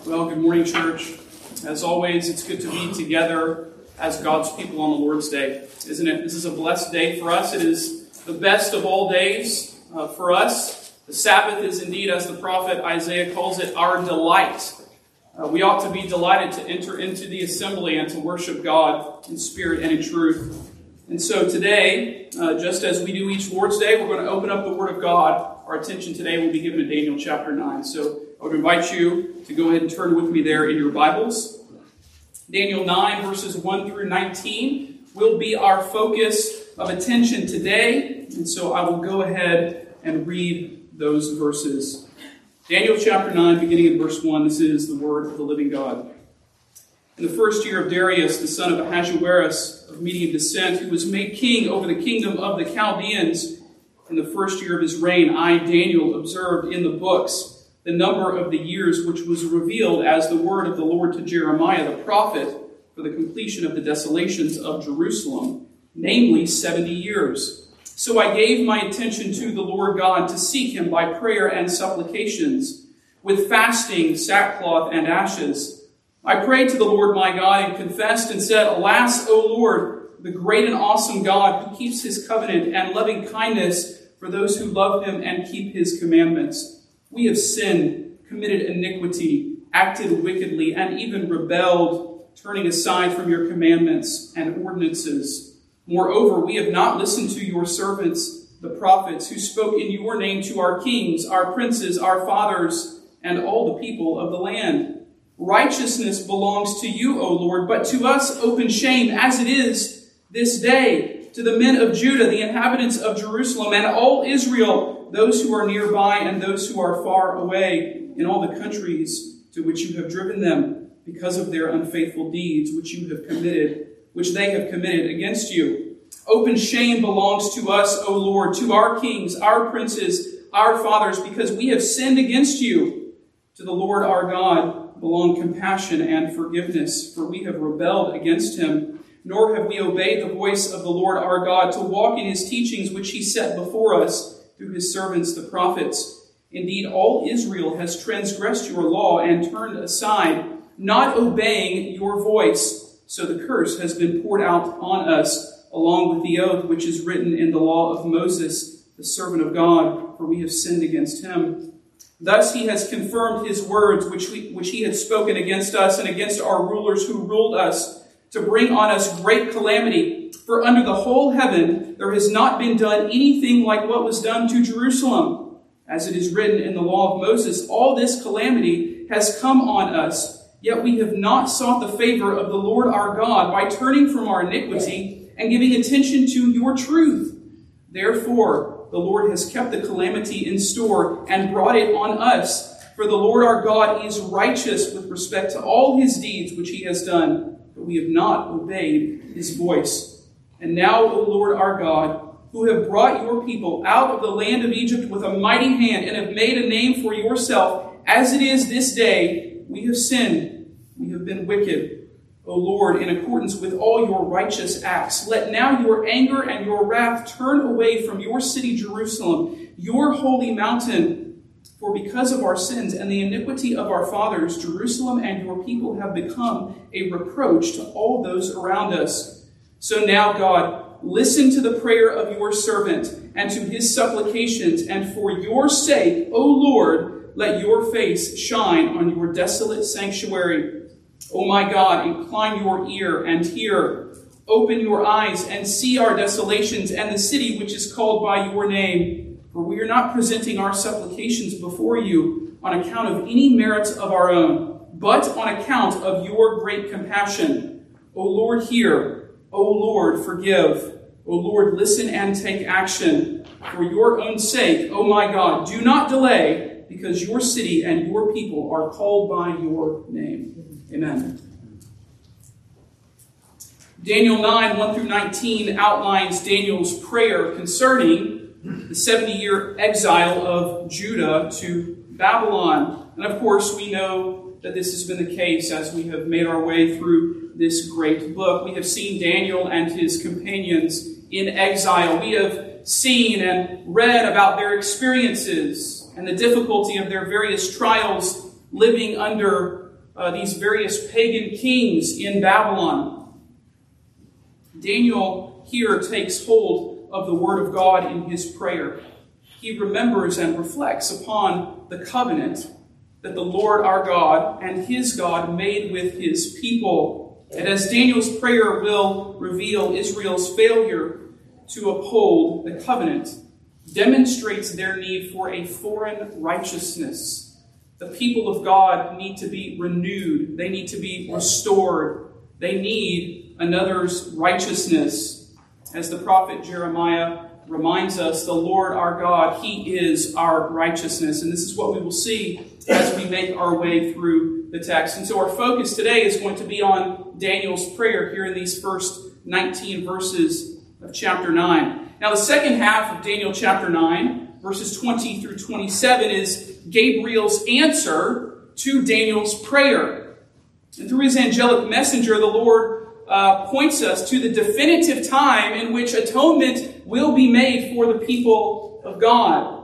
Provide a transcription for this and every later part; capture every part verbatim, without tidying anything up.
Well, good morning, church. As always, it's good to be together as God's people on the Lord's Day, isn't it? This is a blessed day for us. It is the best of all days uh, for us. The Sabbath is indeed, as the prophet Isaiah calls it, our delight. Uh, we ought to be delighted to enter into the assembly and to worship God in spirit and in truth. And so today, uh, just as we do each Lord's Day, we're going to open up the Word of God. Our attention today will be given to Daniel chapter nine. So I would invite you to go ahead and turn with me there in your Bibles. Daniel nine, verses one through nineteen, will be our focus of attention today. And so I will go ahead and read those verses. Daniel chapter nine, beginning in verse one, this is the word of the living God. In the first year of Darius, the son of Ahasuerus, of Median descent, who was made king over the kingdom of the Chaldeans, in the first year of his reign, I, Daniel, observed in the books the number of the years which was revealed as the word of the Lord to Jeremiah the prophet for the completion of the desolations of Jerusalem, namely seventy years. So I gave my attention to the Lord God to seek him by prayer and supplications, with fasting, sackcloth, and ashes. I prayed to the Lord my God and confessed and said, Alas, O Lord, the great and awesome God who keeps his covenant and loving kindness for those who love him and keep his commandments. We have sinned, committed iniquity, acted wickedly, and even rebelled, turning aside from your commandments and ordinances. Moreover, we have not listened to your servants, the prophets, who spoke in your name to our kings, our princes, our fathers, and all the people of the land. Righteousness belongs to you, O Lord, but to us open shame, as it is this day, to the men of Judah, the inhabitants of Jerusalem, and all Israel, those who are nearby and those who are far away, in all the countries to which you have driven them, because of their unfaithful deeds which you have committed, which they have committed against you. Open shame belongs to us, O Lord, to our kings, our princes, our fathers, because we have sinned against you. To the Lord our God belong compassion and forgiveness, for we have rebelled against him. Nor have we obeyed the voice of the Lord our God to walk in his teachings which he set before us through his servants the prophets. Indeed, all Israel has transgressed your law and turned aside, not obeying your voice. So the curse has been poured out on us, along with the oath which is written in the law of Moses, the servant of God, for we have sinned against him. Thus he has confirmed his words which, we, which he had spoken against us and against our rulers who ruled us, to bring on us great calamity. For under the whole heaven there has not been done anything like what was done to Jerusalem. As it is written in the law of Moses, all this calamity has come on us, yet we have not sought the favor of the Lord our God by turning from our iniquity and giving attention to your truth. Therefore, the Lord has kept the calamity in store and brought it on us. For the Lord our God is righteous with respect to all his deeds which he has done, but we have not obeyed his voice. And now, O Lord our God, who have brought your people out of the land of Egypt with a mighty hand and have made a name for yourself, as it is this day, we have sinned, we have been wicked. O Lord, in accordance with all your righteous acts, let now your anger and your wrath turn away from your city Jerusalem, your holy mountain. For because of our sins and the iniquity of our fathers, Jerusalem and your people have become a reproach to all those around us. So now, God, listen to the prayer of your servant and to his supplications, and for your sake, O Lord, let your face shine on your desolate sanctuary. O my God, incline your ear and hear. Open your eyes and see our desolations and the city which is called by your name. For we are not presenting our supplications before you on account of any merits of our own, but on account of your great compassion. O Lord, hear. O Lord, forgive. O Lord, listen and take action. For your own sake, O my God, do not delay, because your city and your people are called by your name. Amen. Daniel nine, one through nineteen outlines Daniel's prayer concerning the seventy-year exile of Judah to Babylon. And of course, we know that this has been the case as we have made our way through this great book. We have seen Daniel and his companions in exile. We have seen and read about their experiences and the difficulty of their various trials living under uh, these various pagan kings in Babylon. Daniel here takes hold of the word of God in his prayer. He remembers and reflects upon the covenant that the Lord our God and his God made with his people. And as Daniel's prayer will reveal, Israel's failure to uphold the covenant demonstrates their need for a foreign righteousness. The people of God need to be renewed. They need to be restored. They need another's righteousness. As the prophet Jeremiah reminds us, the Lord our God, he is our righteousness. And this is what we will see as we make our way through the text. And so our focus today is going to be on Daniel's prayer here in these first nineteen verses of chapter nine. Now, the second half of Daniel chapter nine, verses twenty through twenty-seven, is Gabriel's answer to Daniel's prayer. And through his angelic messenger, the Lord uh, points us to the definitive time in which atonement will be made for the people of God.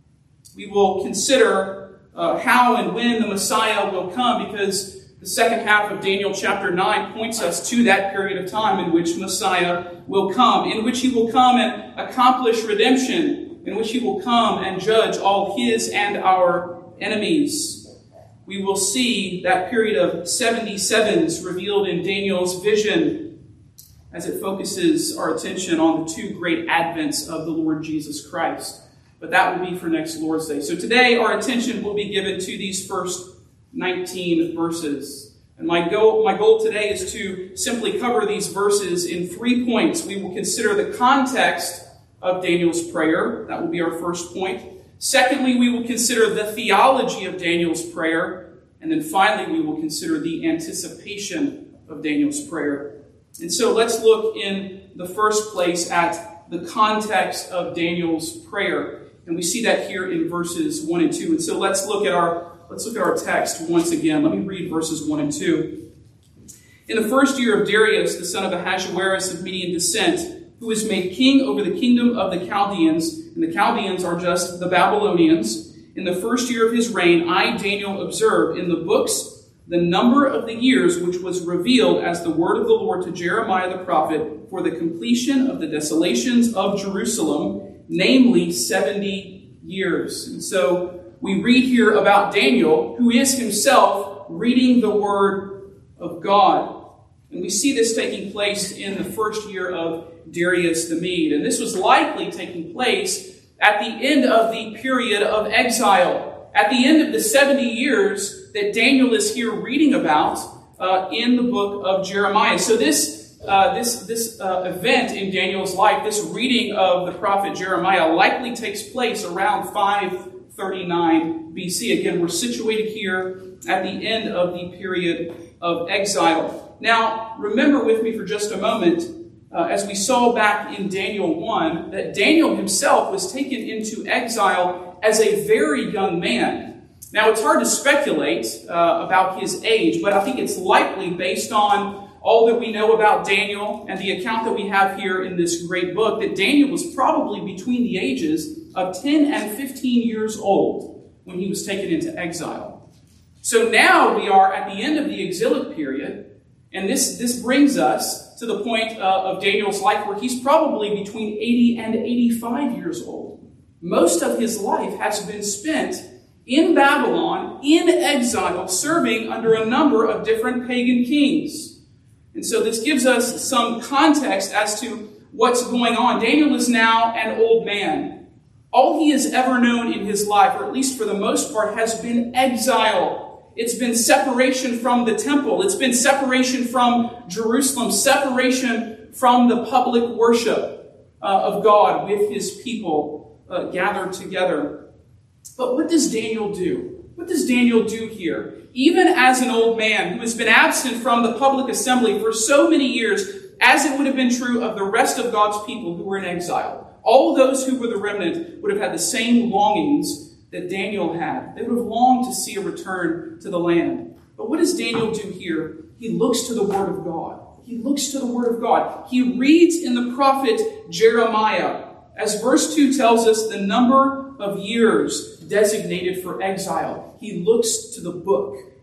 We will consider uh, how and when the Messiah will come, because the second half of Daniel chapter nine points us to that period of time in which Messiah will come, in which he will come and accomplish redemption, in which he will come and judge all his and our enemies. We will see that period of seventy-sevens revealed in Daniel's vision as it focuses our attention on the two great advents of the Lord Jesus Christ. But that will be for next Lord's Day. So today our attention will be given to these first nineteen verses. And my goal, my goal today is to simply cover these verses in three points. We will consider the context of Daniel's prayer. That will be our first point. Secondly, we will consider the theology of Daniel's prayer. And then finally, we will consider the anticipation of Daniel's prayer. And so let's look in the first place at the context of Daniel's prayer. And we see that here in verses one and two. And so let's look at our let's look at our text once again. Let me read verses one and two. In the first year of Darius, the son of Ahasuerus of Median descent, who was made king over the kingdom of the Chaldeans, and the Chaldeans are just the Babylonians, in the first year of his reign, I, Daniel, observed in the books the number of the years which was revealed as the word of the Lord to Jeremiah the prophet for the completion of the desolations of Jerusalem, namely seventy years. And so we read here about Daniel, who is himself reading the word of God. And we see this taking place in the first year of Darius the Mede. And this was likely taking place at the end of the period of exile, at the end of the seventy years that Daniel is here reading about uh, in the book of Jeremiah. So this uh, this this uh, event in Daniel's life, this reading of the prophet Jeremiah, likely takes place around five thirty-nine B C. Again, we're situated here at the end of the period of exile. Now, remember with me for just a moment, uh, as we saw back in Daniel one, that Daniel himself was taken into exile as a very young man. Now, it's hard to speculate uh, about his age, but I think it's likely, based on all that we know about Daniel and the account that we have here in this great book, that Daniel was probably between the ages of ten and fifteen years old when he was taken into exile. So now we are at the end of the exilic period, and this, this brings us to the point uh, of Daniel's life where he's probably between eighty and eighty-five years old. Most of his life has been spent in Babylon, in exile, serving under a number of different pagan kings. And so this gives us some context as to what's going on. Daniel is now an old man. All he has ever known in his life, or at least for the most part, has been exile. It's been separation from the temple. It's been separation from Jerusalem, separation from the public worship uh, of God with his people uh, gathered together. But what does Daniel do? What does Daniel do here? Even as an old man who has been absent from the public assembly for so many years, as it would have been true of the rest of God's people who were in exile, all those who were the remnant would have had the same longings that Daniel had. They would have longed to see a return to the land. But what does Daniel do here? He looks to the Word of God. He looks to the Word of God. He reads in the prophet Jeremiah, as verse two tells us, the number of years designated for exile. He looks to the book.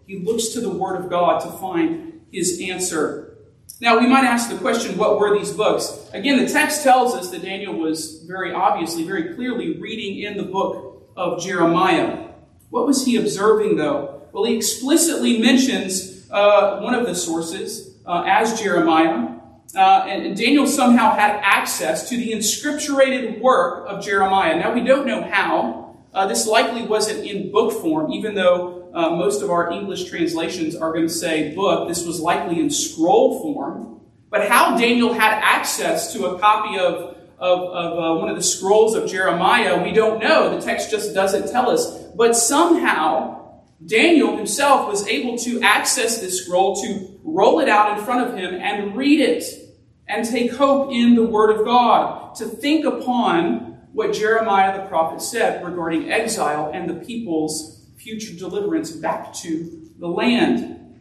He looks to the Word of God to find his answer. Now, we might ask the question, what were these books? Again, the text tells us that Daniel was very obviously, very clearly reading in the book of Jeremiah. What was he observing, though? Well, he explicitly mentions uh, one of the sources uh, as Jeremiah. Uh, and, and Daniel somehow had access to the inscripturated work of Jeremiah. Now, we don't know how. Uh, this likely wasn't in book form, even though uh, most of our English translations are going to say book. This was likely in scroll form. But how Daniel had access to a copy of, of, of uh, one of the scrolls of Jeremiah, we don't know. The text just doesn't tell us. But somehow, Daniel himself was able to access this scroll, to roll it out in front of him and read it and take hope in the Word of God, to think upon what Jeremiah the prophet said regarding exile and the people's future deliverance back to the land.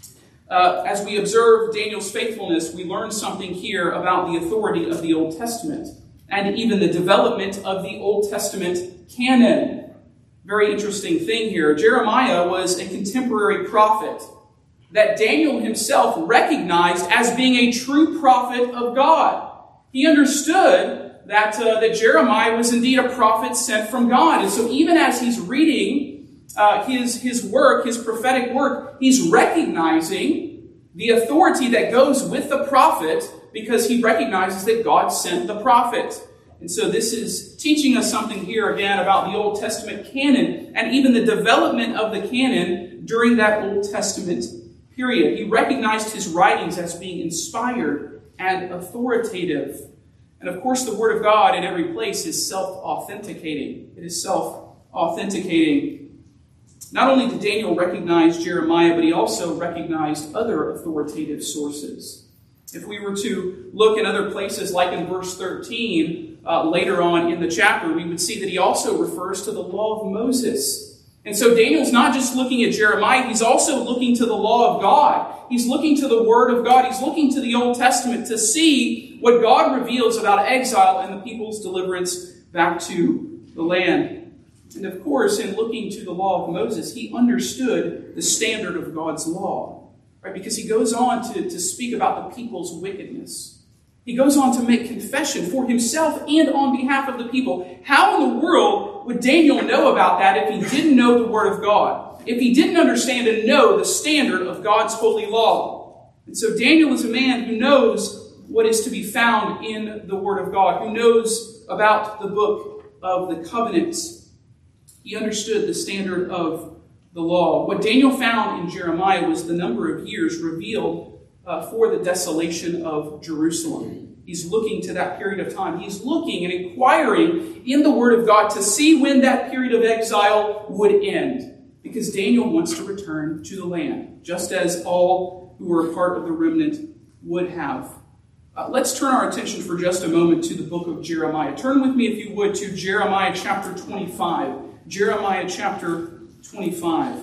Uh, as we observe Daniel's faithfulness, we learn something here about the authority of the Old Testament and even the development of the Old Testament canon. Very interesting thing here. Jeremiah was a contemporary prophet that Daniel himself recognized as being a true prophet of God. He understood that, uh, that Jeremiah was indeed a prophet sent from God. And so even as he's reading uh, his, his work, his prophetic work, he's recognizing the authority that goes with the prophet because he recognizes that God sent the prophet. And so this is teaching us something here again about the Old Testament canon and even the development of the canon during that Old Testament period. He recognized his writings as being inspired and authoritative. And of course, the Word of God in every place is self-authenticating. It is self-authenticating. Not only did Daniel recognize Jeremiah, but he also recognized other authoritative sources. If we were to look in other places, like in verse thirteen, uh, later on in the chapter, we would see that he also refers to the law of Moses. And so Daniel's not just looking at Jeremiah, he's also looking to the law of God. He's looking to the Word of God. He's looking to the Old Testament to see what God reveals about exile and the people's deliverance back to the land. And of course, in looking to the law of Moses, he understood the standard of God's law, right? Because he goes on to, to speak about the people's wickedness. He goes on to make confession for himself and on behalf of the people. How in the world would Daniel know about that if he didn't know the Word of God? If he didn't understand and know the standard of God's holy law? And so Daniel is a man who knows what is to be found in the Word of God, who knows about the book of the covenants. He understood the standard of the law. What Daniel found in Jeremiah was the number of years revealed uh, for the desolation of Jerusalem. He's looking to that period of time. He's looking and inquiring in the Word of God to see when that period of exile would end. Because Daniel wants to return to the land, just as all who were a part of the remnant would have. Uh, let's turn our attention for just a moment to the book of Jeremiah. Turn with me, if you would, to Jeremiah chapter twenty-five. Jeremiah chapter twenty-five.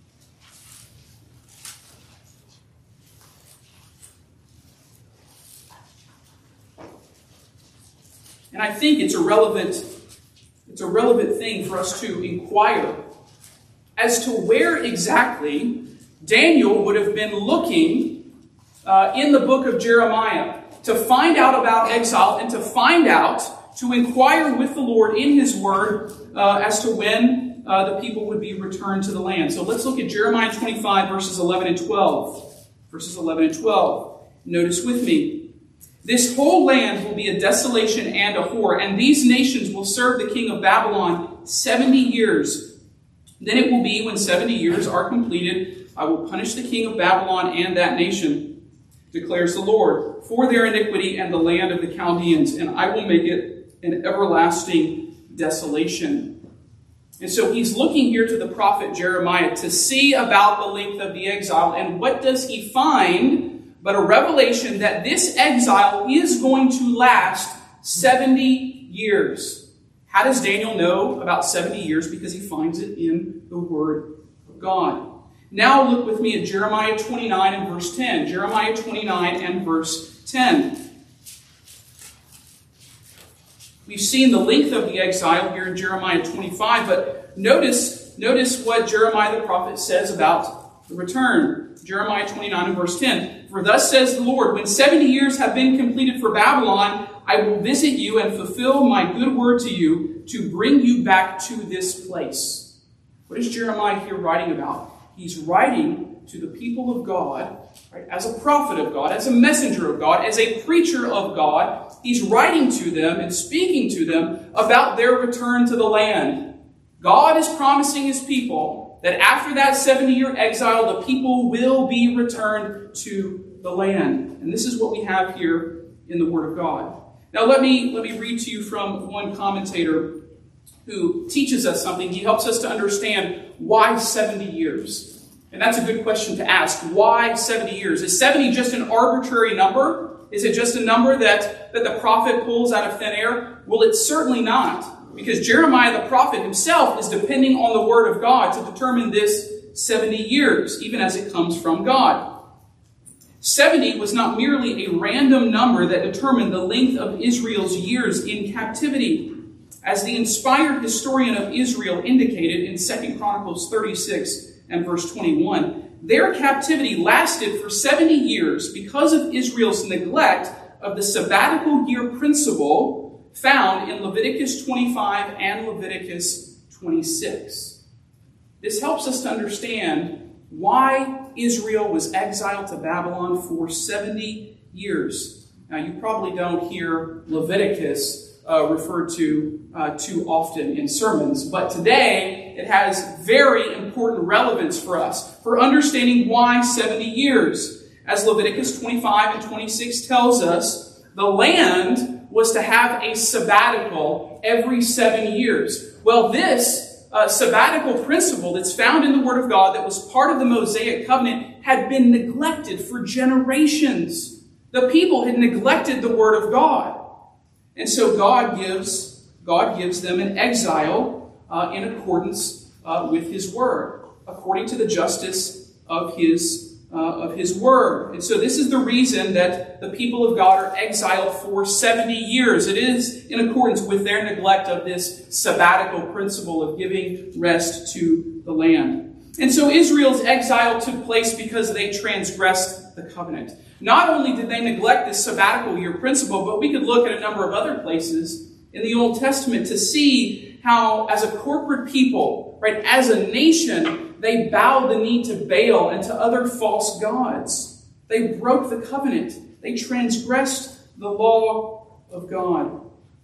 And I think it's a relevant, it's a relevant thing for us to inquire as to where exactly Daniel would have been looking uh, in the book of Jeremiah to find out about exile and to find out, to inquire with the Lord in His Word uh, as to when uh, the people would be returned to the land. So let's look at Jeremiah twenty-five, verses eleven and twelve. Verses eleven and twelve. Notice with me. This whole land will be a desolation and a horror, and these nations will serve the king of Babylon seventy years. Then it will be, when seventy years are completed, I will punish the king of Babylon and that nation, declares the Lord, for their iniquity and the land of the Chaldeans, and I will make it an everlasting desolation. And so he's looking here to the prophet Jeremiah to see about the length of the exile. And what does he find but a revelation that this exile is going to last seventy years? How does Daniel know about seventy years? Because he finds it in the Word of God. Now look with me at Jeremiah twenty-nine and verse ten. Jeremiah twenty-nine and verse ten. We've seen the length of the exile here in Jeremiah twenty-five, but notice, notice what Jeremiah the prophet says about the return. Jeremiah twenty-nine and verse ten. For thus says the Lord, when seventy years have been completed for Babylon, I will visit you and fulfill my good word to you to bring you back to this place. What is Jeremiah here writing about? He's writing to the people of God, right, as a prophet of God, as a messenger of God, as a preacher of God. He's writing to them and speaking to them about their return to the land. God is promising his people that after that seventy-year exile, the people will be returned to the land. And this is what we have here in the Word of God. Now let me, let me read to you from one commentator who teaches us something. He helps us to understand why seventy years. And that's a good question to ask. Why seventy years? Is seventy just an arbitrary number? Is it just a number that, that the prophet pulls out of thin air? Well, it's certainly not. Because Jeremiah the prophet himself is depending on the word of God to determine this seventy years, even as it comes from God. seventy was not merely a random number that determined the length of Israel's years in captivity. As the inspired historian of Israel indicated in Second Chronicles thirty-six and verse twenty-one, their captivity lasted for seventy years because of Israel's neglect of the sabbatical year principle found in Leviticus twenty-five and Leviticus twenty-six. This helps us to understand why Israel was exiled to Babylon for seventy years. Now, you probably don't hear Leviticus uh, referred to uh, too often in sermons, but today it has very important relevance for us for understanding why seventy years. As Leviticus twenty-five and twenty-six tells us, the land was to have a sabbatical every seven years. Well, this uh, sabbatical principle that's found in the Word of God that was part of the Mosaic covenant had been neglected for generations. The people had neglected the Word of God. And so God gives, God gives them an exile uh, in accordance uh, with His Word, according to the justice of His Uh, of His Word. And so this is the reason that the people of God are exiled for seventy years. It is in accordance with their neglect of this sabbatical principle of giving rest to the land. And so Israel's exile took place because they transgressed the covenant. Not only did they neglect this sabbatical year principle, but we could look at a number of other places in the Old Testament to see how, as a corporate people, right, as a nation, they bowed the knee to Baal and to other false gods. They broke the covenant. They transgressed the law of God.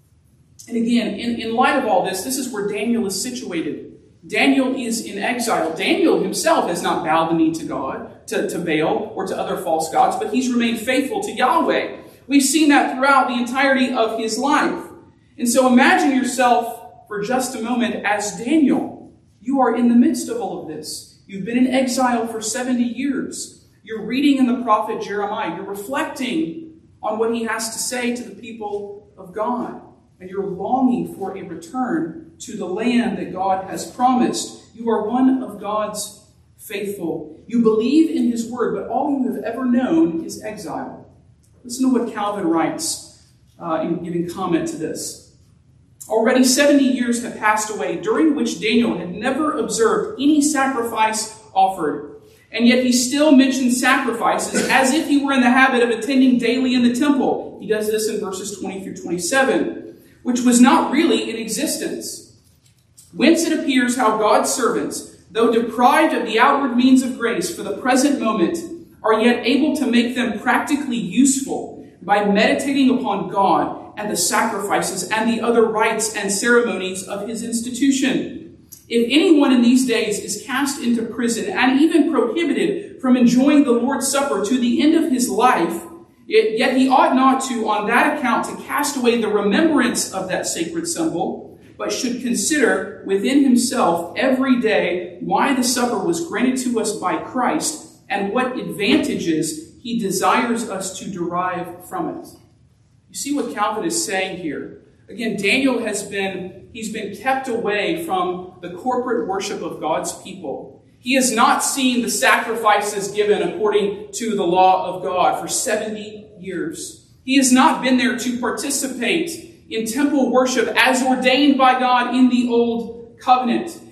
And again, in, in light of all this, this is where Daniel is situated. Daniel is in exile. Daniel himself has not bowed the knee to God, to, to Baal, or to other false gods, but he's remained faithful to Yahweh. We've seen that throughout the entirety of his life. And so imagine yourself for just a moment as Daniel. You are in the midst of all of this. You've been in exile for seventy years. You're reading in the prophet Jeremiah. You're reflecting on what he has to say to the people of God. And you're longing for a return to the land that God has promised. You are one of God's faithful. You believe in his word, but all you have ever known is exile. Listen to what Calvin writes uh, in giving comment to this. Already seventy years have passed away, during which Daniel had never observed any sacrifice offered. And yet he still mentions sacrifices as if he were in the habit of attending daily in the temple. He does this in verses twenty through twenty-seven, which was not really in existence. Whence it appears how God's servants, though deprived of the outward means of grace for the present moment, are yet able to make them practically useful by meditating upon God and the sacrifices and the other rites and ceremonies of his institution. If anyone in these days is cast into prison and even prohibited from enjoying the Lord's Supper to the end of his life, yet he ought not to, on that account, to cast away the remembrance of that sacred symbol, but should consider within himself every day why the supper was granted to us by Christ and what advantages he desires us to derive from it. You see what Calvin is saying here. Again, Daniel has been, he's been kept away from the corporate worship of God's people. He has not seen the sacrifices given according to the law of God for seventy years. He has not been there to participate in temple worship as ordained by God in the Old Covenant.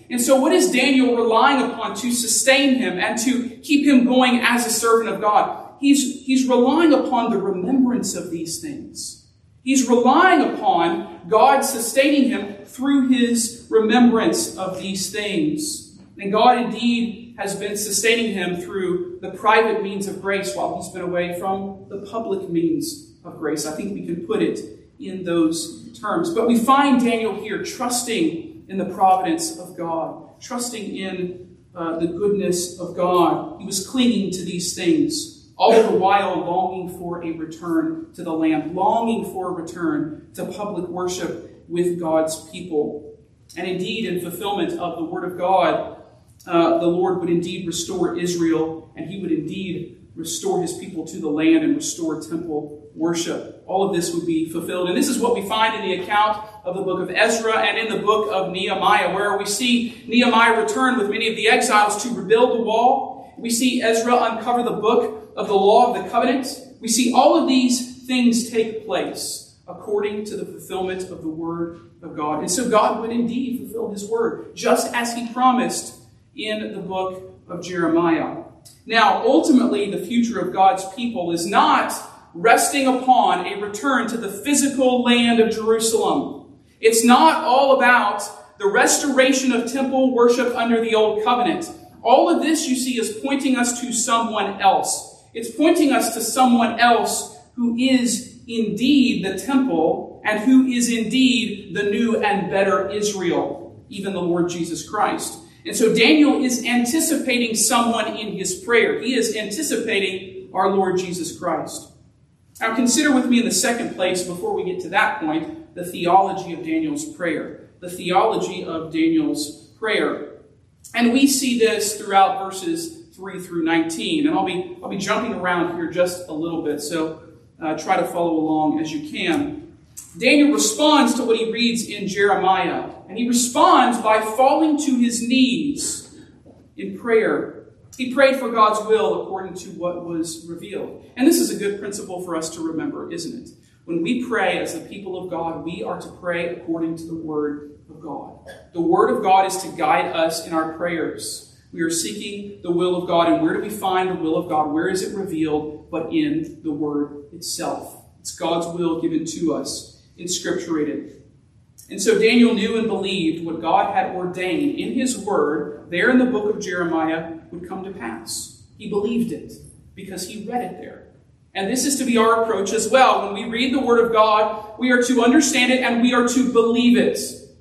And so what is Daniel relying upon to sustain him and to keep him going as a servant of God? He's, he's relying upon the remembrance of these things. He's relying upon God sustaining him through his remembrance of these things. And God indeed has been sustaining him through the private means of grace while he's been away from the public means of grace. I think we can put it in those terms. But we find Daniel here trusting in the providence of God, trusting in uh, the goodness of God. He was clinging to these things, all the while longing for a return to the land, longing for a return to public worship with God's people. And indeed, in fulfillment of the word of God, uh, the Lord would indeed restore Israel, and he would indeed restore his people to the land and restore temple worship. All of this would be fulfilled. And this is what we find in the account of the book of Ezra and in the book of Nehemiah, where we see Nehemiah return with many of the exiles to rebuild the wall. We see Ezra uncover the book of the law of the covenant. We see all of these things take place according to the fulfillment of the word of God. And so God would indeed fulfill his word, just as he promised in the book of Jeremiah. Now, ultimately, the future of God's people is not resting upon a return to the physical land of Jerusalem. It's not all about the restoration of temple worship under the old covenant. All of this, you see, is pointing us to someone else. It's pointing us to someone else who is indeed the temple and who is indeed the new and better Israel, even the Lord Jesus Christ. And so Daniel is anticipating someone in his prayer. He is anticipating our Lord Jesus Christ. Now consider with me in the second place, before we get to that point, the theology of Daniel's prayer. The theology of Daniel's prayer. And we see this throughout verses three through nineteen. And I'll be, I'll be jumping around here just a little bit, so uh, try to follow along as you can. Daniel responds to what he reads in Jeremiah. And he responds by falling to his knees in prayer. He prayed for God's will according to what was revealed. And this is a good principle for us to remember, isn't it? When we pray as the people of God, we are to pray according to the word of God. The word of God is to guide us in our prayers. We are seeking the will of God. And where do we find the will of God? Where is it revealed? But in the word itself. It's God's will given to us, inscripturated. And so Daniel knew and believed what God had ordained in his word, there in the book of Jeremiah, would come to pass. He believed it because he read it there. And this is to be our approach as well. When we read the word of God, we are to understand it and we are to believe it.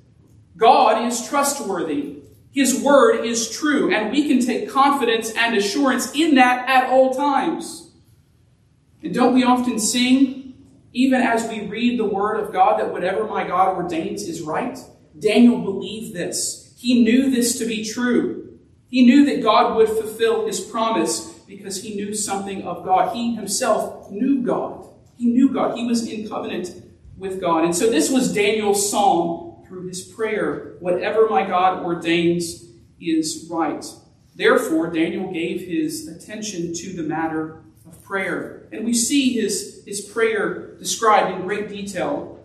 God is trustworthy. His word is true, and we can take confidence and assurance in that at all times. And don't we often sing, even as we read the word of God, that whatever my God ordains is right? Daniel believed this. He knew this to be true. He knew that God would fulfill his promise because he knew something of God. He himself knew God. He knew God. He was in covenant with God. And so this was Daniel's psalm through his prayer. Whatever my God ordains is right. Therefore, Daniel gave his attention to the matter of prayer. And we see his, his prayer described in great detail.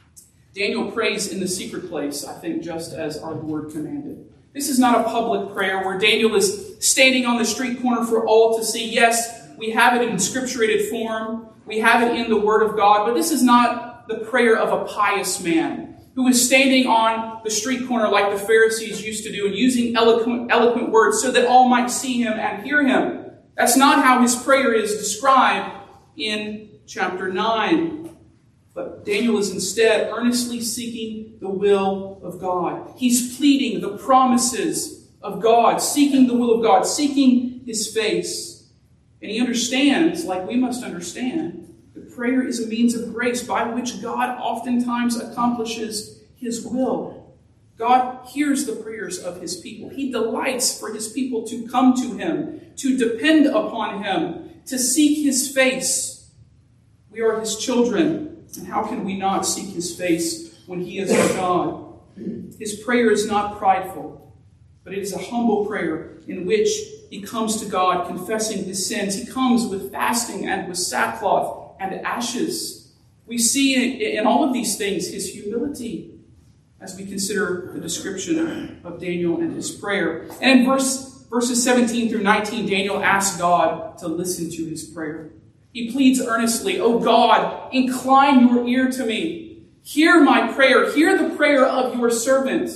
Daniel prays in the secret place, I think, just as our Lord commanded. This is not a public prayer where Daniel is standing on the street corner for all to see. Yes, we have it in scripturated form. We have it in the Word of God. But this is not the prayer of a pious man who is standing on the street corner like the Pharisees used to do and using eloquent, eloquent words so that all might see him and hear him. That's not how his prayer is described in chapter nine. But Daniel is instead earnestly seeking the will of God. He's pleading the promises of God, seeking the will of God, seeking his face. And he understands, like we must understand, that prayer is a means of grace by which God oftentimes accomplishes his will. God hears the prayers of his people. He delights for his people to come to him, to depend upon him, to seek his face. We are his children. And how can we not seek his face when he is our God? His prayer is not prideful, but it is a humble prayer in which he comes to God confessing his sins. He comes with fasting and with sackcloth and ashes. We see in all of these things his humility. as we consider the description of Daniel and his prayer. And in verse, verses seventeen through nineteen, Daniel asks God to listen to his prayer. He pleads earnestly, "O God, incline your ear to me. Hear my prayer. Hear the prayer of your servant.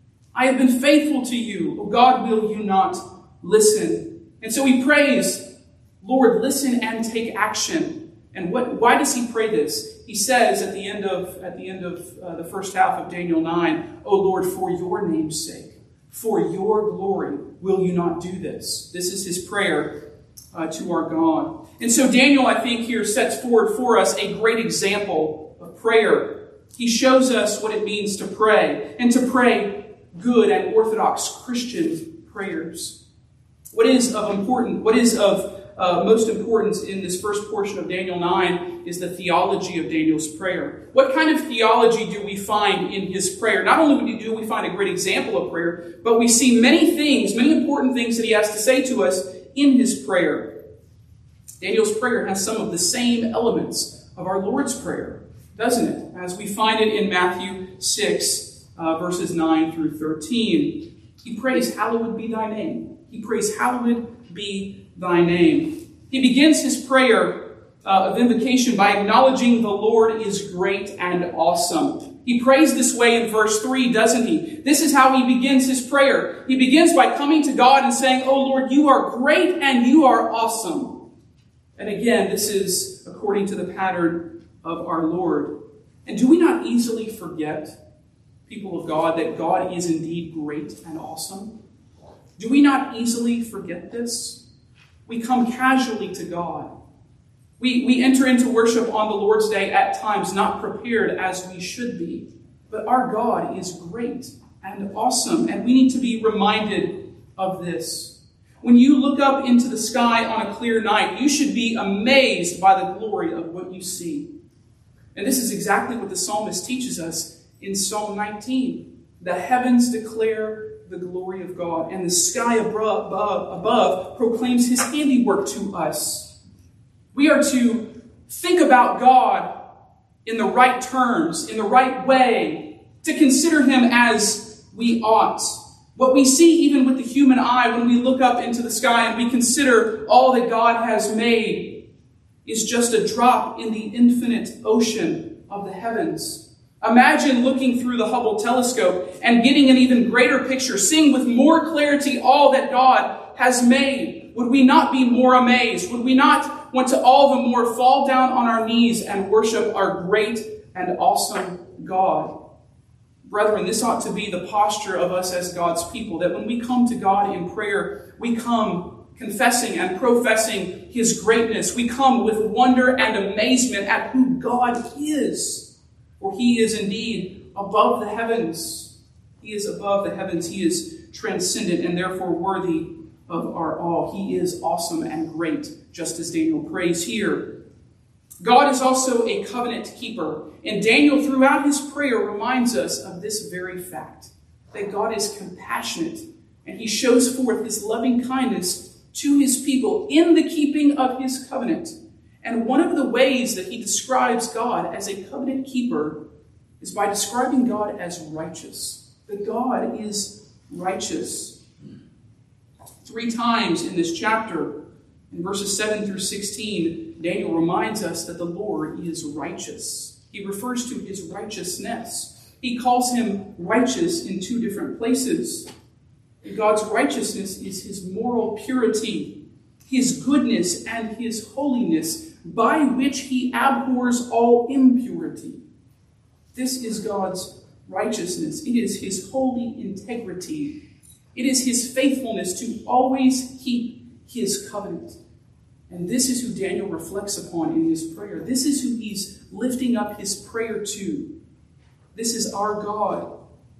I have been faithful to you. O God, will you not listen?" And so he prays, "Lord, listen and take action." And what? Why does he pray this? He says at the end of at the end of uh, the first half of Daniel nine, "O Lord, for your name's sake, for your glory, will you not do this?" This is his prayer uh, to our God. And so Daniel, I think, here sets forward for us a great example of prayer. He shows us what it means to pray, and to pray good and orthodox Christian prayers. What is of important? What is of Uh, most important in this first portion of Daniel nine is the theology of Daniel's prayer. What kind of theology do we find in his prayer? Not only do we find a great example of prayer, but we see many things, many important things that he has to say to us in his prayer. Daniel's prayer has some of the same elements of our Lord's Prayer, doesn't it? As we find it in Matthew six, uh, verses nine through thirteen. He prays, "Hallowed be thy name." He prays, "Hallowed be thy name." He begins his prayer uh, of invocation by acknowledging the Lord is great and awesome. He prays this way in verse three, doesn't he? This is how he begins his prayer. He begins by coming to God and saying, "Oh Lord, you are great and you are awesome." And again, this is according to the pattern of our Lord. And do we not easily forget, people of God, that God is indeed great and awesome? Do we not easily forget this? We come casually to God. We, we enter into worship on the Lord's Day at times not prepared as we should be. But our God is great and awesome, and we need to be reminded of this. When you look up into the sky on a clear night, you should be amazed by the glory of what you see. And this is exactly what the psalmist teaches us in Psalm nineteen. The heavens declare the glory of God, and the sky above, above, above proclaims his handiwork to us. We are to think about God in the right terms, in the right way, to consider him as we ought. What we see even with the human eye when we look up into the sky and we consider all that God has made is just a drop in the infinite ocean of the heavens. Imagine looking through the Hubble telescope and getting an even greater picture, seeing with more clarity all that God has made. Would we not be more amazed? Would we not want to all the more fall down on our knees and worship our great and awesome God? Brethren, this ought to be the posture of us as God's people, that when we come to God in prayer, we come confessing and professing his greatness. We come with wonder and amazement at who God is. For he is indeed above the heavens. He is above the heavens. He is transcendent and therefore worthy of our awe. He is awesome and great, just as Daniel prays here. God is also a covenant keeper. And Daniel, throughout his prayer, reminds us of this very fact, that God is compassionate and he shows forth his loving kindness to his people in the keeping of his covenant. And one of the ways that he describes God as a covenant keeper is by describing God as righteous. That God is righteous. Three times in this chapter, in verses seven through sixteen, Daniel reminds us that the Lord is righteous. He refers to his righteousness. He calls him righteous in two different places. God's righteousness is his moral purity, his goodness, and his holiness, by which he abhors all impurity. This is God's righteousness. It is his holy integrity. It is his faithfulness to always keep his covenant. And this is who Daniel reflects upon in his prayer. This is who he's lifting up his prayer to. This is our God.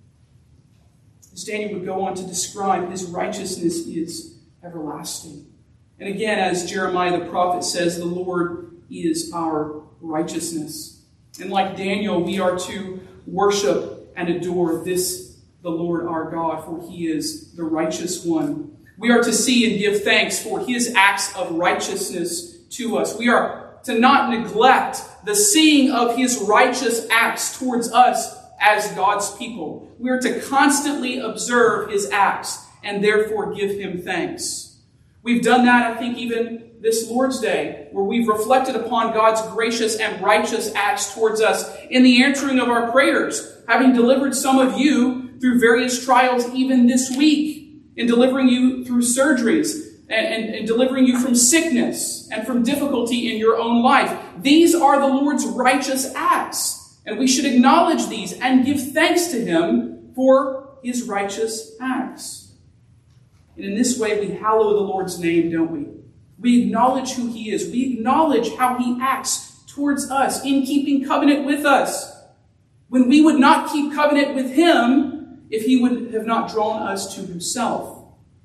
As Daniel would go on to describe, his righteousness is everlasting. And again, as Jeremiah the prophet says, the Lord is our righteousness. And like Daniel, we are to worship and adore this, the Lord our God, for he is the righteous one. We are to see and give thanks for his acts of righteousness to us. We are to not neglect the seeing of his righteous acts towards us as God's people. We are to constantly observe his acts and therefore give him thanks. We've done that, I think, even this Lord's Day, where we've reflected upon God's gracious and righteous acts towards us in the answering of our prayers, having delivered some of you through various trials even this week, in delivering you through surgeries, and, and, and delivering you from sickness and from difficulty in your own life. These are the Lord's righteous acts, and we should acknowledge these and give thanks to him for his righteous acts. And in this way, we hallow the Lord's name, don't we? We acknowledge who he is. We acknowledge how he acts towards us in keeping covenant with us, when we would not keep covenant with him if he would have not drawn us to himself.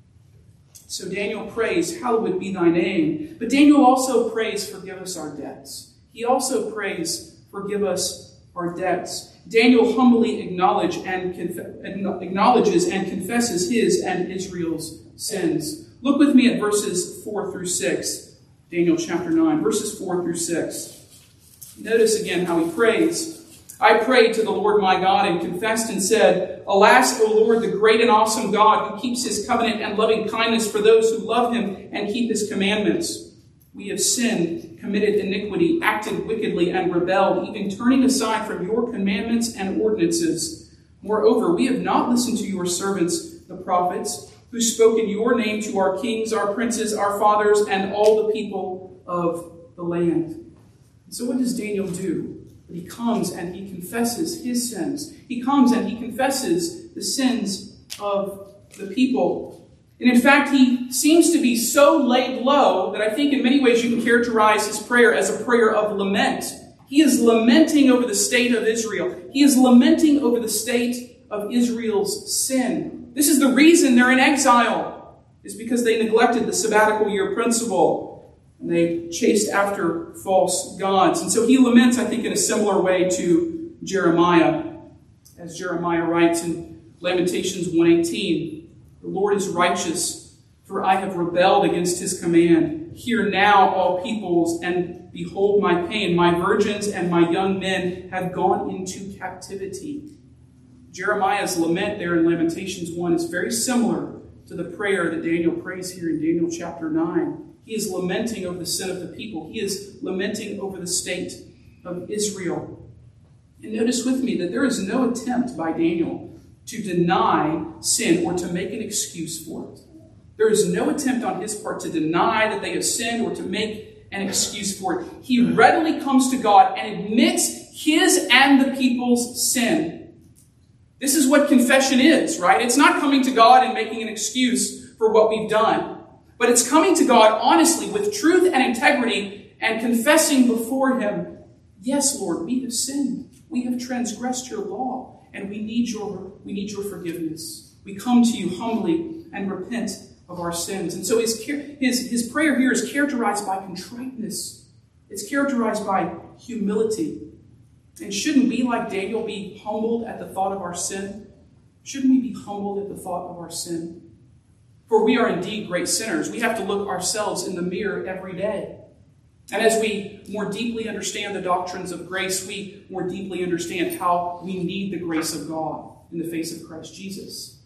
So Daniel prays, hallowed be thy name. But Daniel also prays, forgive us our debts. He also prays, forgive us our debts. Daniel humbly acknowledge and conf- acknowledges and confesses his and Israel's sins. Look with me at verses four through six. Daniel chapter nine, verses four through six. Notice again how he prays. I prayed to the Lord my God and confessed and said, Alas, O Lord, the great and awesome God, who keeps his covenant and loving kindness for those who love him and keep his commandments. We have sinned, committed iniquity, acted wickedly, and rebelled, even turning aside from your commandments and ordinances. Moreover, we have not listened to your servants, the prophets, who spoke in your name to our kings, our princes, our fathers, and all the people of the land. So what does Daniel do? He comes and he confesses his sins. He comes and he confesses the sins of the people. And in fact, he seems to be so laid low that I think in many ways you can characterize his prayer as a prayer of lament. He is lamenting over the state of Israel. He is lamenting over the state of Israel's sin. This is the reason they're in exile, is because they neglected the sabbatical year principle. And they chased after false gods. And so he laments, I think, in a similar way to Jeremiah. As Jeremiah writes in Lamentations one eighteen, the Lord is righteous, for I have rebelled against his command. Hear now, all peoples, and behold my pain. My virgins and my young men have gone into captivity. Jeremiah's lament there in Lamentations one is very similar to the prayer that Daniel prays here in Daniel chapter nine. He is lamenting over the sin of the people. He is lamenting over the state of Israel. And notice with me that there is no attempt by Daniel to deny sin or to make an excuse for it. There is no attempt on his part to deny that they have sinned or to make an excuse for it. He readily comes to God and admits his and the people's sin. This is what confession is, right? It's not coming to God and making an excuse for what we've done. But it's coming to God honestly with truth and integrity and confessing before him, yes, Lord, we have sinned. We have transgressed your law, and we need your, we need your forgiveness. We come to you humbly and repent of our sins. And so his, his, his prayer here is characterized by contriteness. It's characterized by humility. And shouldn't we, like Daniel, be humbled at the thought of our sin? Shouldn't we be humbled at the thought of our sin? For we are indeed great sinners. We have to look ourselves in the mirror every day. And as we more deeply understand the doctrines of grace, we more deeply understand how we need the grace of God in the face of Christ Jesus.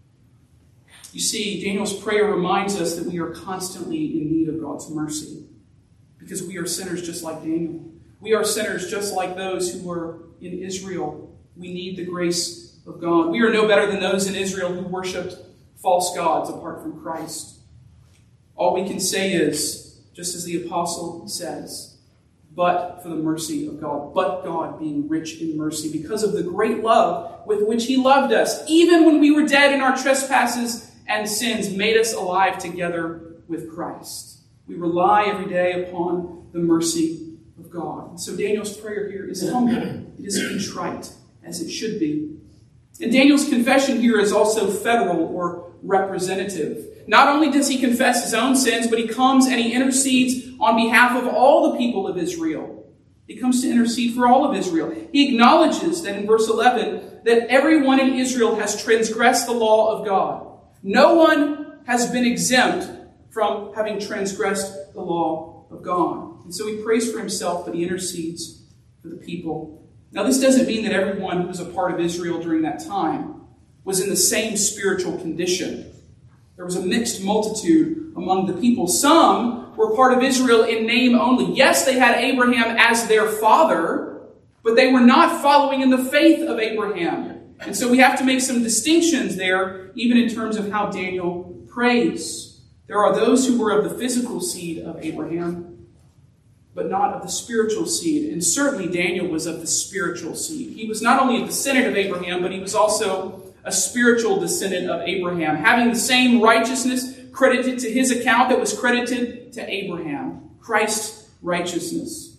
You see, Daniel's prayer reminds us that we are constantly in need of God's mercy, because we are sinners just like Daniel. We are sinners just like those who were in Israel. We need the grace of God. We are no better than those in Israel who worshipped false gods apart from Christ. All we can say is, just as the apostle says, but for the mercy of God, but God being rich in mercy, because of the great love with which he loved us, even when we were dead in our trespasses and sins, made us alive together with Christ. We rely every day upon the mercy of God. So Daniel's prayer here is humble. It is contrite, as it should be. And Daniel's confession here is also federal or representative. Not only does he confess his own sins, but he comes and he intercedes on behalf of all the people of Israel. He comes to intercede for all of Israel. He acknowledges that in verse eleven, that everyone in Israel has transgressed the law of God. No one has been exempt from having transgressed the law of God. And so he prays for himself, but he intercedes for the people Now, this doesn't mean that everyone who was a part of Israel during that time was in the same spiritual condition. There was a mixed multitude among the people. Some were part of Israel in name only. Yes, they had Abraham as their father, but they were not following in the faith of Abraham. And so we have to make some distinctions there, even in terms of how Daniel prays. There are those who were of the physical seed of Abraham, but not of the spiritual seed. And certainly Daniel was of the spiritual seed. He was not only a descendant of Abraham, but he was also a spiritual descendant of Abraham, having the same righteousness credited to his account that was credited to Abraham, Christ's righteousness.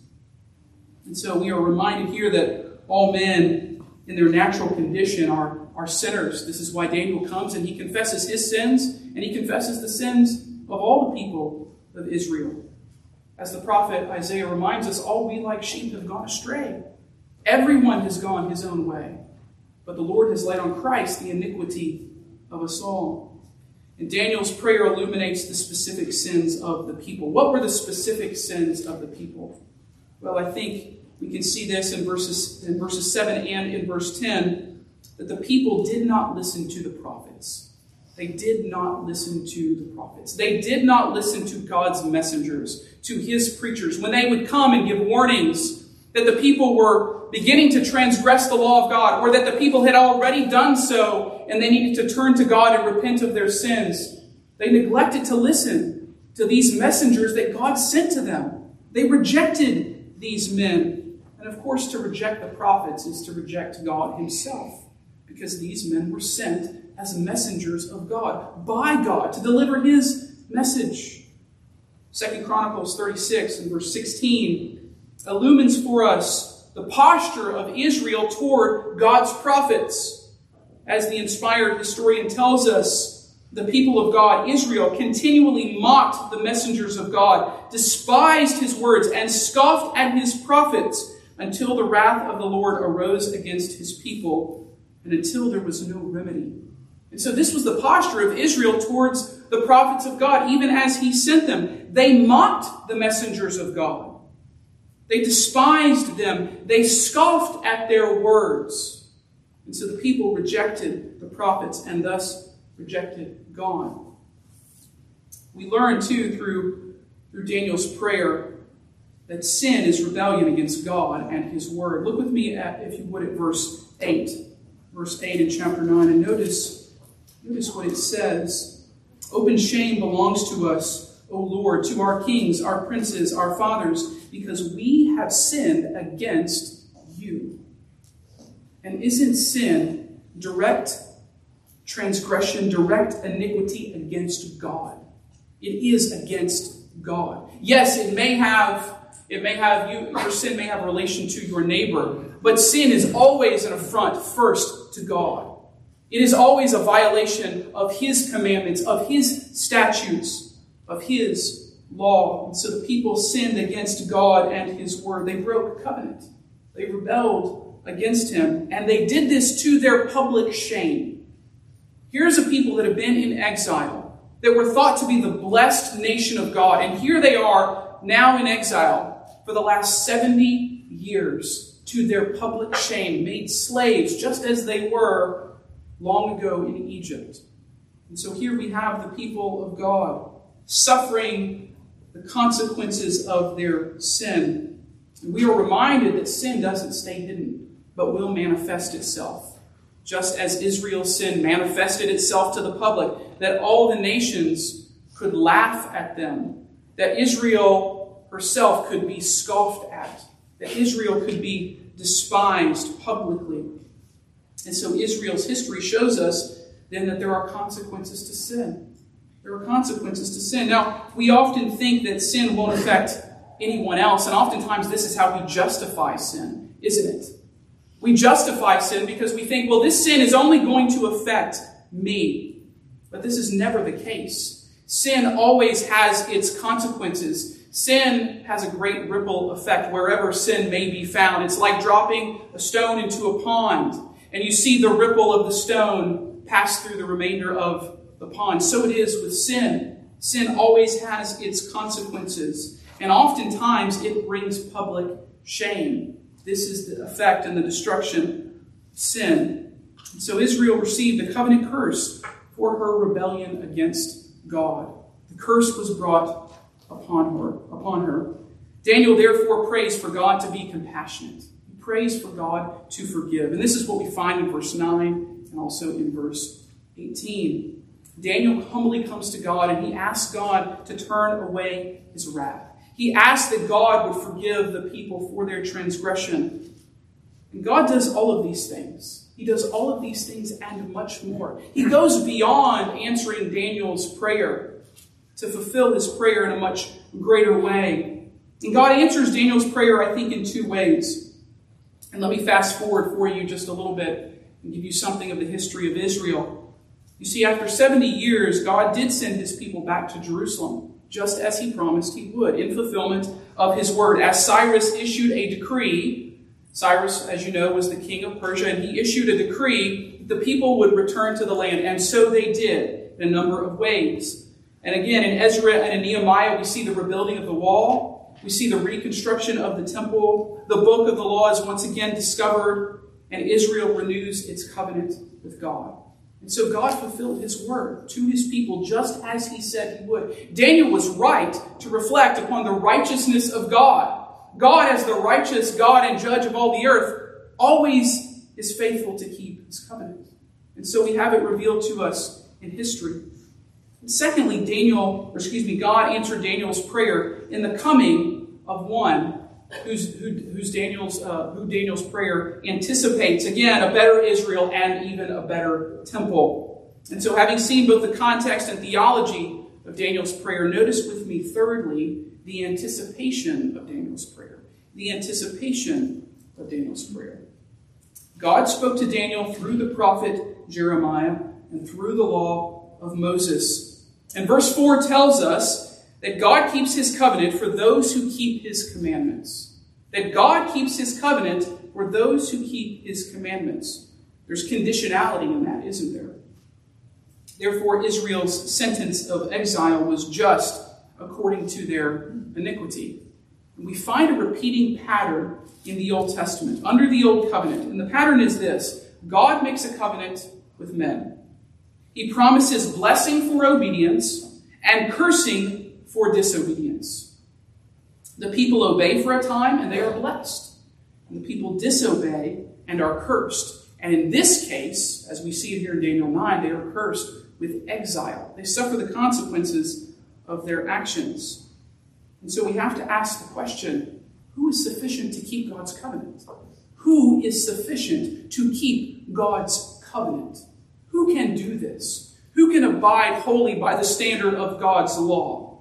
And so we are reminded here that all men in their natural condition are, are sinners. This is why Daniel comes and he confesses his sins, and he confesses the sins of all the people of Israel. As the prophet Isaiah reminds us, all we like sheep have gone astray. Everyone has gone his own way. But the Lord has laid on Christ the iniquity of us all. And Daniel's prayer illuminates the specific sins of the people. What were the specific sins of the people? Well, I think we can see this in verses, in verses seven and in verse ten, that the people did not listen to the prophets. They did not listen to the prophets. They did not listen to God's messengers, to his preachers. When they would come and give warnings that the people were beginning to transgress the law of God, or that the people had already done so and they needed to turn to God and repent of their sins, they neglected to listen to these messengers that God sent to them. They rejected these men. And of course, to reject the prophets is to reject God himself, because these men were sent as messengers of God, by God, to deliver his message. Second Chronicles thirty-six and verse sixteen illumines for us the posture of Israel toward God's prophets. As the inspired historian tells us, the people of God, Israel, continually mocked the messengers of God, despised his words, and scoffed at his prophets until the wrath of the Lord arose against his people, and until there was no remedy. And so this was the posture of Israel towards the prophets of God, even as he sent them. They mocked the messengers of God. They despised them. They scoffed at their words. And so the people rejected the prophets and thus rejected God. We learn, too, through, through Daniel's prayer, that sin is rebellion against God and his word. Look with me, at, if you would, at verse eight. Verse eight in chapter nine. And notice, notice what it says. Open shame belongs to us, O Lord, to our kings, our princes, our fathers, because we have sinned against you. And isn't sin direct transgression, direct iniquity against God? It is against God. Yes, it may have, it may have you, your sin may have relation to your neighbor, but sin is always an affront first to God. It is always a violation of his commandments, of his statutes, of his law. And so the people sinned against God and his word. They broke covenant. They rebelled against him. And they did this to their public shame. Here's a people that have been in exile, that were thought to be the blessed nation of God. And here they are now in exile for the last seventy years, to their public shame, made slaves just as they were long ago in Egypt. And so here we have the people of God suffering the consequences of their sin. And we are reminded that sin doesn't stay hidden, but will manifest itself. Just as Israel's sin manifested itself to the public, that all the nations could laugh at them, that Israel herself could be scoffed at, that Israel could be despised publicly. And so Israel's history shows us then that there are consequences to sin. There are consequences to sin. Now, we often think that sin won't affect anyone else, and oftentimes this is how we justify sin, isn't it? We justify sin because we think, well, this sin is only going to affect me. But this is never the case. Sin always has its consequences. Sin has a great ripple effect wherever sin may be found. It's like dropping a stone into a pond, and you see the ripple of the stone pass through the remainder of the pond. So it is with sin. Sin always has its consequences, and oftentimes it brings public shame. This is the effect and the destruction of sin. And so Israel received the covenant curse for her rebellion against God. The curse was brought upon her. Upon her. Daniel therefore prays for God to be compassionate. He prays for God to forgive. And this is what we find in verse nine and also in verse eighteen. Daniel humbly comes to God and he asks God to turn away his wrath. He asks that God would forgive the people for their transgression. And God does all of these things. He does all of these things and much more. He goes beyond answering Daniel's prayer to fulfill his prayer in a much greater way. And God answers Daniel's prayer, I think, in two ways. And let me fast forward for you just a little bit and give you something of the history of Israel. You see, after seventy years, God did send his people back to Jerusalem, just as he promised he would, in fulfillment of his word. As Cyrus issued a decree, Cyrus, as you know, was the king of Persia, and he issued a decree that the people would return to the land, and so they did in a number of ways. And again, in Ezra and in Nehemiah, we see the rebuilding of the wall. We see the reconstruction of the temple. The book of the law is once again discovered, and Israel renews its covenant with God. And so God fulfilled his word to his people just as he said he would. Daniel was right to reflect upon the righteousness of God. God, as the righteous God and judge of all the earth, always is faithful to keep his covenant. And so we have it revealed to us in history. And secondly, Daniel, or excuse me, God answered Daniel's prayer in the coming of one who's, who, who's Daniel's, uh, who Daniel's prayer anticipates. Again, a better Israel and even a better temple. And so having seen both the context and theology of Daniel's prayer, notice with me, thirdly, the anticipation of Daniel's prayer. The anticipation of Daniel's prayer. God spoke to Daniel through the prophet Jeremiah and through the law of Moses. And verse four tells us that God keeps his covenant for those who keep his commandments. That God keeps his covenant for those who keep his commandments. There's conditionality in that, isn't there? Therefore, Israel's sentence of exile was just according to their iniquity. And we find a repeating pattern in the Old Testament, under the Old Covenant. And the pattern is this: God makes a covenant with men. He promises blessing for obedience and cursing for disobedience. The people obey for a time and they are blessed. And the people disobey and are cursed. And in this case, as we see it here in Daniel nine, they are cursed with exile. They suffer the consequences of their actions. And so we have to ask the question, who is sufficient to keep God's covenant? Who is sufficient to keep God's covenant? Who can do this? Who can abide wholly by the standard of God's law?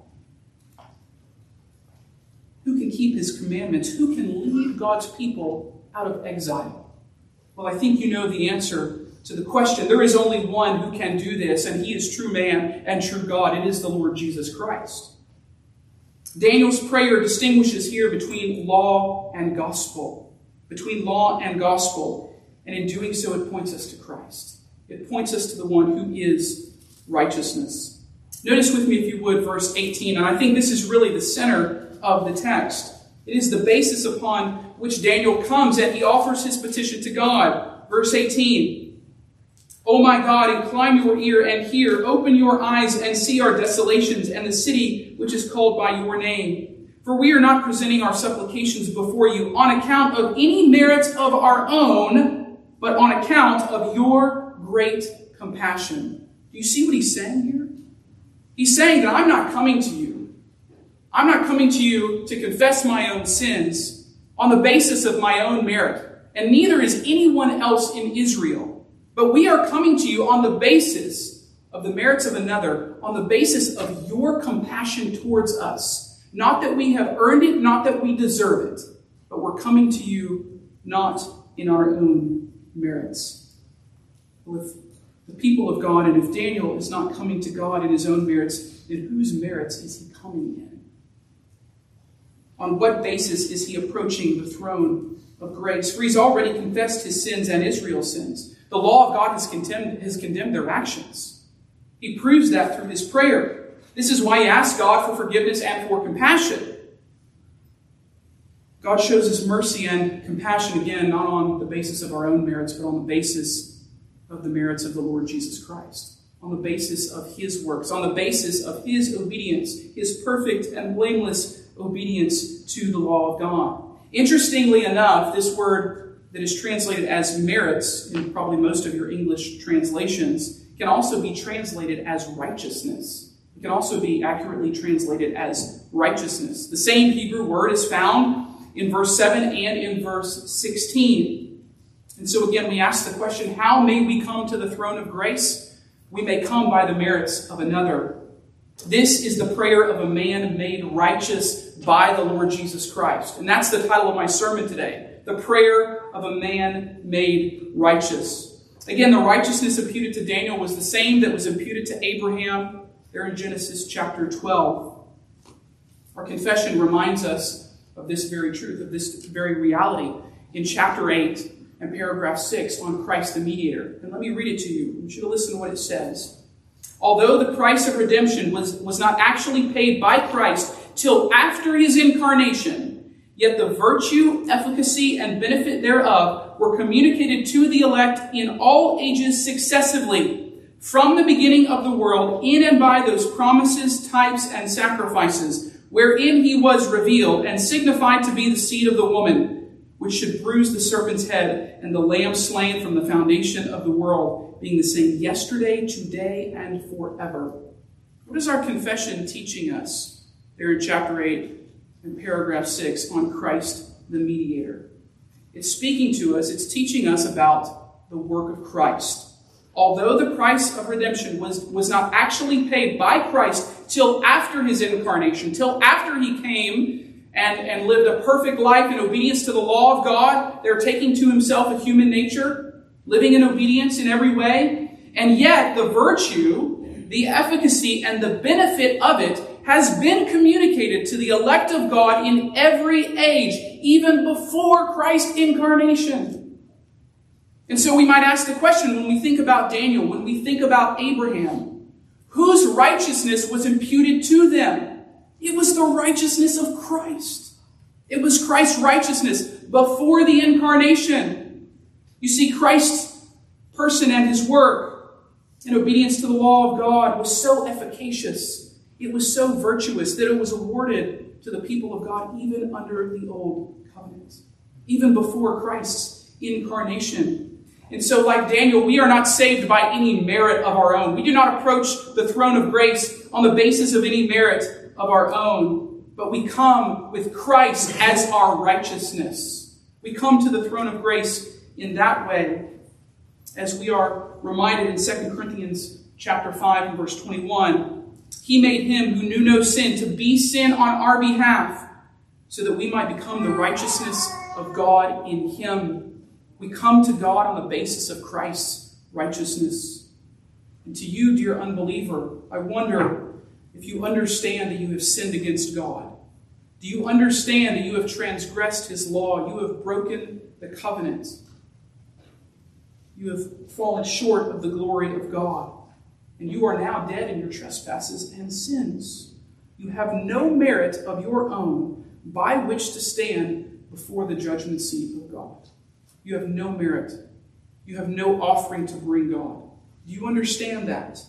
Who can keep his commandments? Who can lead God's people out of exile? Well, I think you know the answer to the question. There is only one who can do this, and he is true man and true God. It is the Lord Jesus Christ. Daniel's prayer distinguishes here between law and gospel. Between law and gospel. And in doing so, it points us to Christ. It points us to the one who is righteousness. Notice with me, if you would, verse eighteen. And I think this is really the center of the text. It is the basis upon which Daniel comes and he offers his petition to God. Verse eighteen. O my God, incline your ear and hear. Open your eyes and see our desolations and the city which is called by your name. For we are not presenting our supplications before you on account of any merit of our own, but on account of your great compassion. Do you see what he's saying here? He's saying that I'm not coming to you. I'm not coming to you to confess my own sins on the basis of my own merit. And neither is anyone else in Israel. But we are coming to you on the basis of the merits of another, on the basis of your compassion towards us. Not that we have earned it, not that we deserve it, but we're coming to you not in our own merits. With the people of God, and if Daniel is not coming to God in his own merits, then whose merits is he coming in? On what basis is he approaching the throne of grace? For he's already confessed his sins and Israel's sins. The law of God has condemned, has condemned their actions. He proves that through his prayer. This is why he asks God for forgiveness and for compassion. God shows his mercy and compassion, again, not on the basis of our own merits, but on the basis of the merits of the Lord Jesus Christ, on the basis of his works, on the basis of his obedience, his perfect and blameless obedience to the law of God. Interestingly enough, this word that is translated as merits in probably most of your English translations can also be translated as righteousness. It can also be accurately translated as righteousness. The same Hebrew word is found in verse seven and in verse sixteen. And so again, we ask the question, how may we come to the throne of grace? We may come by the merits of another. This is the prayer of a man made righteous by the Lord Jesus Christ. And that's the title of my sermon today, the prayer of a man made righteous. Again, the righteousness imputed to Daniel was the same that was imputed to Abraham there in Genesis chapter twelve. Our confession reminds us of this very truth, of this very reality in chapter eight and paragraph six on Christ the mediator. And let me read it to you. I want you to listen to what it says. Although the price of redemption was, was not actually paid by Christ till after his incarnation, yet the virtue, efficacy, and benefit thereof were communicated to the elect in all ages successively, from the beginning of the world, in and by those promises, types, and sacrifices, wherein he was revealed and signified to be the seed of the woman, which should bruise the serpent's head, and the lamb slain from the foundation of the world, being the same yesterday, today, and forever. What is our confession teaching us there in chapter eight and paragraph six on Christ the mediator? It's speaking to us, it's teaching us about the work of Christ. Although the price of redemption was, was not actually paid by Christ till after his incarnation, till after he came and, and lived a perfect life in obedience to the law of God, there taking to himself a human nature, living in obedience in every way, and yet the virtue, the efficacy, and the benefit of it has been communicated to the elect of God in every age, even before Christ's incarnation. And so we might ask the question, when we think about Daniel, when we think about Abraham, whose righteousness was imputed to them? It was the righteousness of Christ. It was Christ's righteousness before the incarnation. You see, Christ's person and his work in obedience to the law of God was so efficacious, it was so virtuous, that it was awarded to the people of God even under the old covenant, even before Christ's incarnation. And so, like Daniel, we are not saved by any merit of our own. We do not approach the throne of grace on the basis of any merit of our own, but we come with Christ as our righteousness. We come to the throne of grace in that way, as we are reminded in Second Corinthians chapter five and verse twenty-one. He made him who knew no sin to be sin on our behalf, so that we might become the righteousness of God in him. We come to God on the basis of Christ's righteousness. And to you, dear unbeliever, I wonder if you understand that you have sinned against God. Do you understand that you have transgressed his law? You have broken the covenant. You have fallen short of the glory of God. And you are now dead in your trespasses and sins. You have no merit of your own by which to stand before the judgment seat of God. You have no merit. You have no offering to bring God. Do you understand that?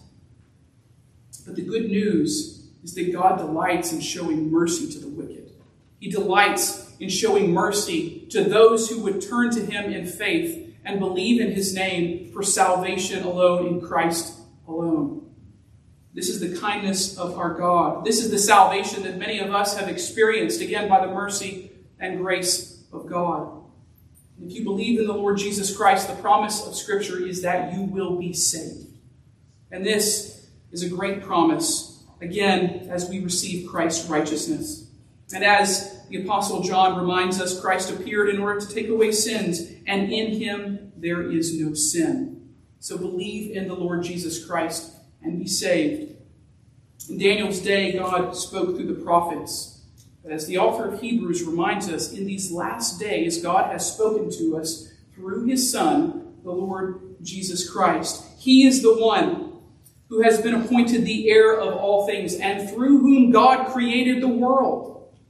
But the good news is that God delights in showing mercy to the wicked. He delights in showing mercy to those who would turn to him in faith and believe in his name for salvation alone in Christ alone. This is the kindness of our God. This is the salvation that many of us have experienced, again, by the mercy and grace of God. If you believe in the Lord Jesus Christ, the promise of Scripture is that you will be saved. And this is a great promise, again, as we receive Christ's righteousness. And as the Apostle John reminds us, Christ appeared in order to take away sins, and in him there is no sin. So believe in the Lord Jesus Christ and be saved. In Daniel's day, God spoke through the prophets. But as the author of Hebrews reminds us, in these last days, God has spoken to us through his Son, the Lord Jesus Christ. He is the one who has been appointed the heir of all things, and through whom God created the world.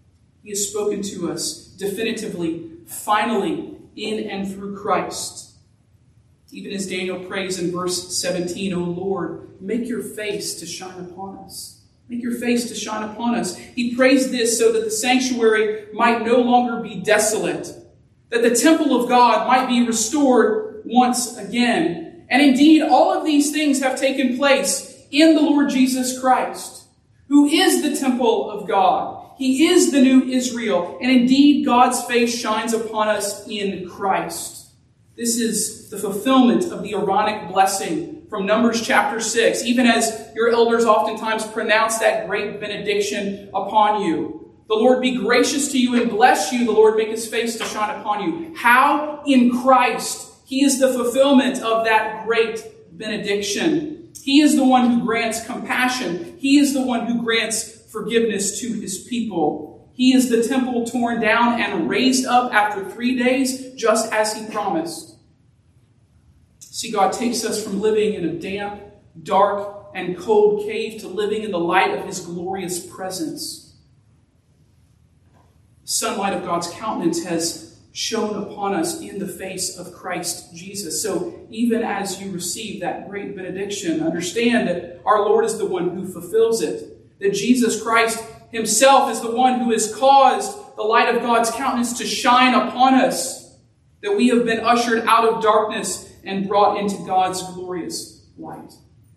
He has spoken to us definitively, finally, in and through Christ. Even as Daniel prays in verse seventeen, O Lord, make your face to shine upon us. Make your face to shine upon us. He prays this so that the sanctuary might no longer be desolate, that the temple of God might be restored once again. And indeed, all of these things have taken place in the Lord Jesus Christ, who is the temple of God. He is the new Israel. And indeed, God's face shines upon us in Christ. This is the fulfillment of the Aaronic blessing from Numbers chapter six. Even as your elders oftentimes pronounce that great benediction upon you. The Lord be gracious to you and bless you. The Lord make his face to shine upon you. How? In Christ. He is the fulfillment of that great benediction. He is the one who grants compassion. He is the one who grants forgiveness to his people. He is the temple torn down and raised up after three days, just as he promised. See, God takes us from living in a damp, dark, and cold cave to living in the light of his glorious presence. The sunlight of God's countenance has shone upon us in the face of Christ Jesus. So even as you receive that great benediction, understand that our Lord is the one who fulfills it. That Jesus Christ himself is the one who has caused the light of God's countenance to shine upon us. That we have been ushered out of darkness and brought into God's glorious light.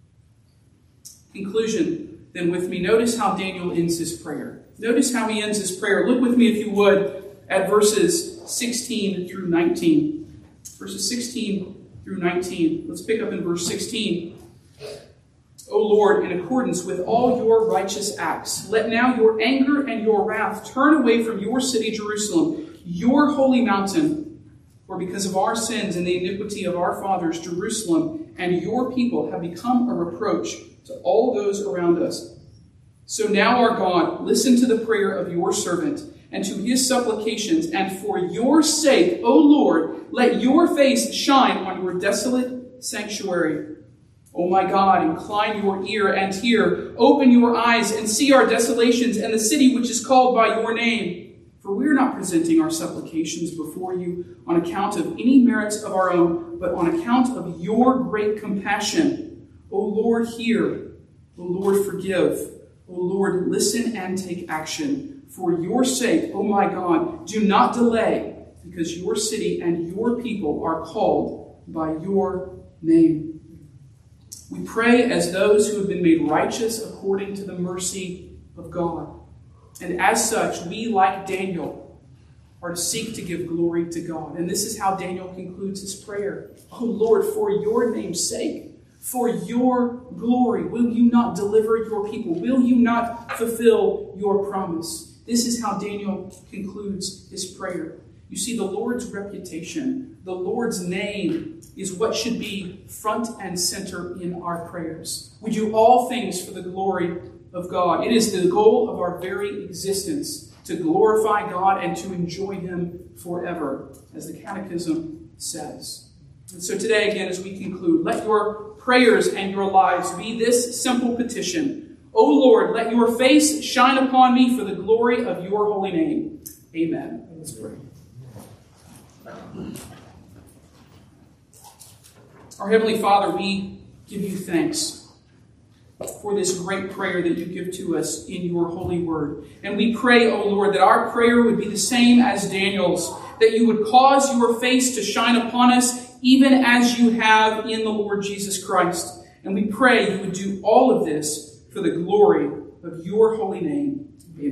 Conclusion, then, with me. Notice how Daniel ends his prayer. Notice how he ends his prayer. Look with me, if you would, at verses sixteen through nineteen. Verses sixteen through nineteen. Let's pick up in verse sixteen. O Lord, in accordance with all your righteous acts, let now your anger and your wrath turn away from your city, Jerusalem, your holy mountain. For because of our sins and the iniquity of our fathers, Jerusalem and your people have become a reproach to all those around us. So now, our God, listen to the prayer of your servant and to his supplications, and for your sake, O Lord, let your face shine on your desolate sanctuary. O my God, incline your ear and hear. Open your eyes and see our desolations and the city which is called by your name. For we are not presenting our supplications before you on account of any merits of our own, but on account of your great compassion. O Lord, hear. O Lord, forgive. O Lord, listen and take action. For your sake, O my God, do not delay, because your city and your people are called by your name. We pray as those who have been made righteous according to the mercy of God. And as such, we, like Daniel, are to seek to give glory to God. And this is how Daniel concludes his prayer. Oh Lord, for your name's sake, for your glory, will you not deliver your people? Will you not fulfill your promise? This is how Daniel concludes his prayer. You see, the Lord's reputation, the Lord's name, is what should be front and center in our prayers. We do all things for the glory of God. It is the goal of our very existence to glorify God and to enjoy him forever, as the Catechism says. And so today, again, as we conclude, let your prayers and your lives be this simple petition. O Lord, let your face shine upon me for the glory of your holy name. Amen. Let's pray. Our Heavenly Father, we give you thanks for this great prayer that you give to us in your holy word. And we pray, O Lord, that our prayer would be the same as Daniel's, that you would cause your face to shine upon us even as you have in the Lord Jesus Christ. And we pray you would do all of this for the glory of your holy name.